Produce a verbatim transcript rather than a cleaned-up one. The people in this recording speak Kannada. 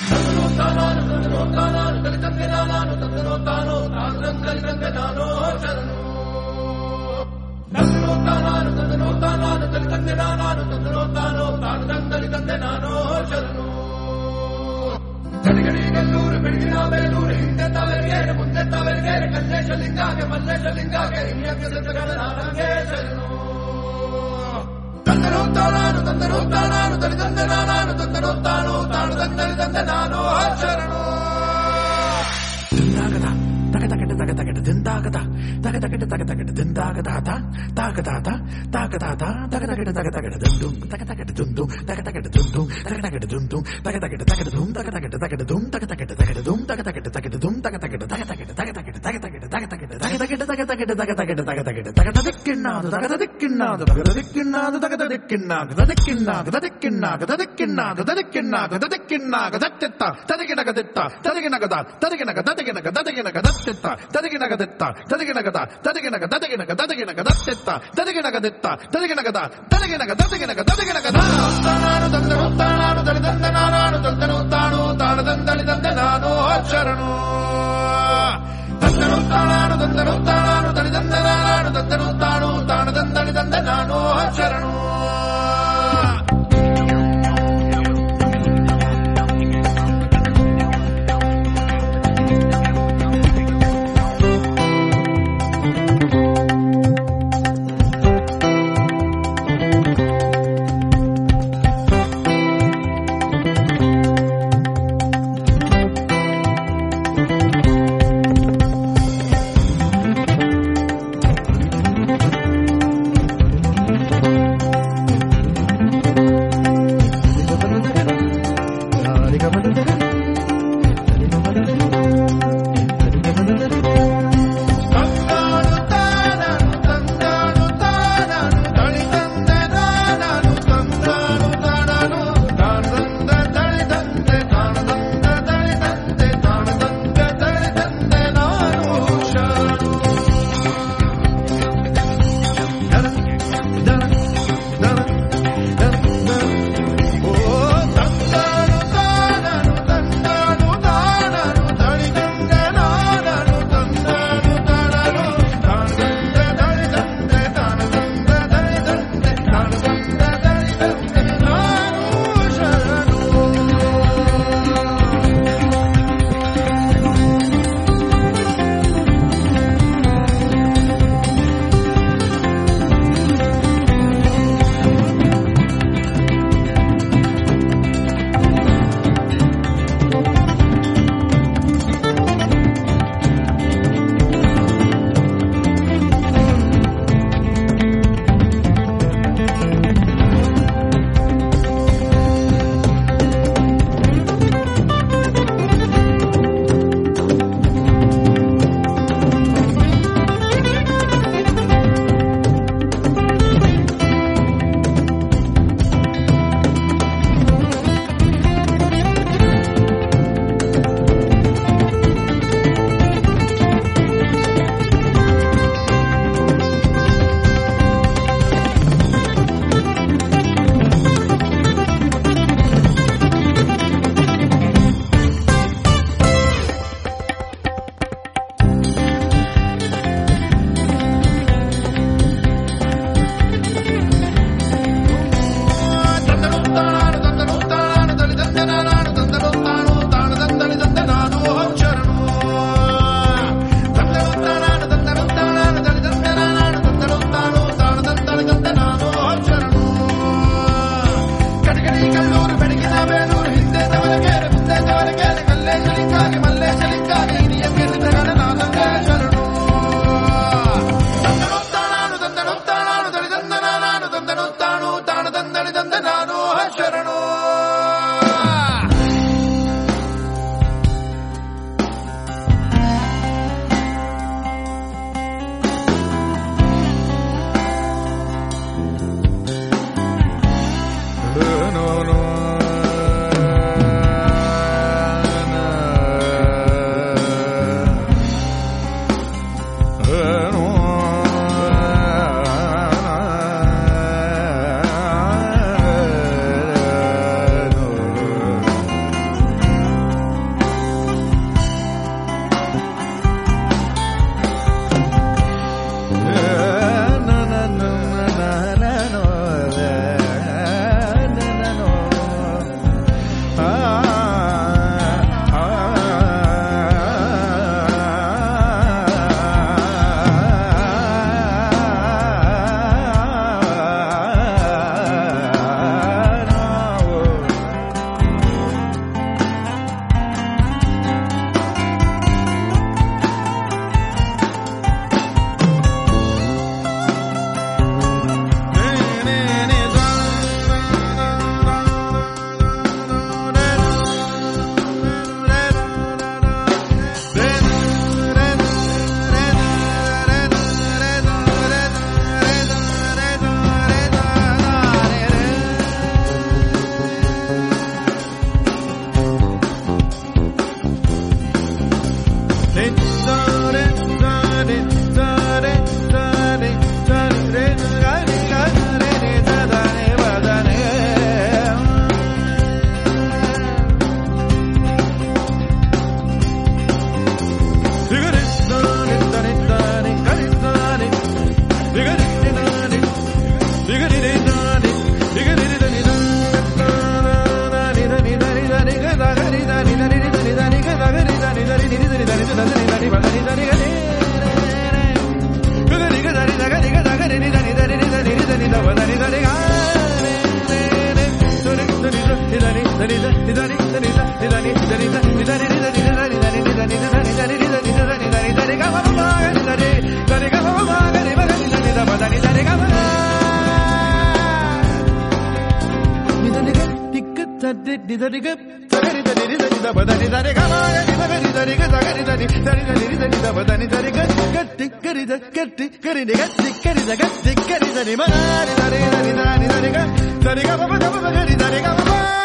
ಗಡಿಗಡಿಗೆಲ್ಲೂರು ಬೆಳಗಿನ ಬೇಲೂರು ಹಿಂದೆ ತಾವೆಲ್ಗೇರೆ ಮುಂದೆ ತಾವೆಲ್ಗೇರೆ ಕಲ್ಲೇಶಲಿಂಗಾಗೆ ಮಲ್ಲೇಶಲಿಂಗಾಗೆ ಹಿರಿಯಗಳ ನಾನಂಗೆ ಶರಣು ತಂದನು ತಾನು ತಂದನು ತಾನು ತಲೆ ತಂದೆ ನಾನು ತಂದನು ತಾನು ತಾನು ತಂದಲಿ ತಂದೆ ನಾನು ಶರಣು ತಗದ ತಗದ ತಗದ ದಿಂದಾಗದ ತಗದ ಗಿಡ ತಗದ ಗಿಡ ದಿಂದಾಗದಾತ ತಾಗದಾತ ತಾಗದಾತ ತಗದ ಗಿಡ ತಗದ ಗಿಡ ದುಂದು ತಗದ ಗಿಡ ದುಂದು ತಗದ ಗಿಡ ದುಂದು ತಗದ ಗಿಡ ದುಂದು ತಗದ ಗಿಡ ತಗದ ದುಂ ತಗದ ಗಿಡ ತಗದ ದುಂ ತಗದ ಗಿಡ ತಗದ ದುಂ ತಗದ ಗಿಡ ತಗದ ದುಂ ತಗದ ಗಿಡ ತಗದ ಗಿಡ ತಗದ ಗಿಡ ತಗದ ಗಿಡ ತಗದ ಗಿಡ ತಗದ ಗಿಡ ತಗದ ಗಿಡ ತಗದ ಗಿಡ ತಗದ ಗಿಡ ತಗದ ದಿಕ್ಕಿನ್ನಾದು ತಗದ ದಿಕ್ಕಿನ್ನಾದು ತಗದ ದಿಕ್ಕಿನ್ನಾದು ತಗದ ದಿಕ್ಕಿನ್ನಾದು ದಿಕ್ಕಿನ್ನಾದು ದಿಕ್ಕಿನ್ನಾದು ದಿಕ್ಕಿನ್ನಾದು ದಿಕ್ಕಿನ್ನಾದು ದಿಕ್ಕಿನ್ನಾದು ದತ್ತಿತ್ತ ತದಗಿನಗದಿತ್ತ ತದಗಿನಗದ ತದಗಿನಗ ತದಗಿನಗ ತದಗಿನಗ ದತ್ತಿತ್ತ ತದಗಿನಗದಿತ್ತ ತದಗಿನಗದ ತದಗಿನಗ ತದಗಿನಗ ತದಗಿನಗ ದತ್ತಿತ್ತ ತದಗಿನಗದಿತ್ತ ತದಗಿನಗದ ತದಗಿನಗ ತದಗಿನಗ ತದಗಿನಗದ ತಾನು ತಂದನು ತಾನು ತಲೆ ತಂದೆ ನಾನು ತಂದನು ತಾನು ತಾನು ತಂದಲಿ ತಂದೆ ನಾನು ಶರಣು ತಂದನು ತಾನು ತಂದನು ತಾನು ತಲೆ ತಂದೆ ನಾನು ತಂದನು ತಾನು ತಾನು ತಂದಲಿ ತಂದೆ ನಾನು ಶರಣು தரிக தகரி தரி தரி தபதனி தரி கமாரி தகரி தரி தகரி தரி தரி தரி தரி தபதனி தரி கட்டி கரித கட்டி கரித கட்டி கரித கட்டி கரித மனாரி தரி தரி தரி தரி தரி கப தப கரி தரி கப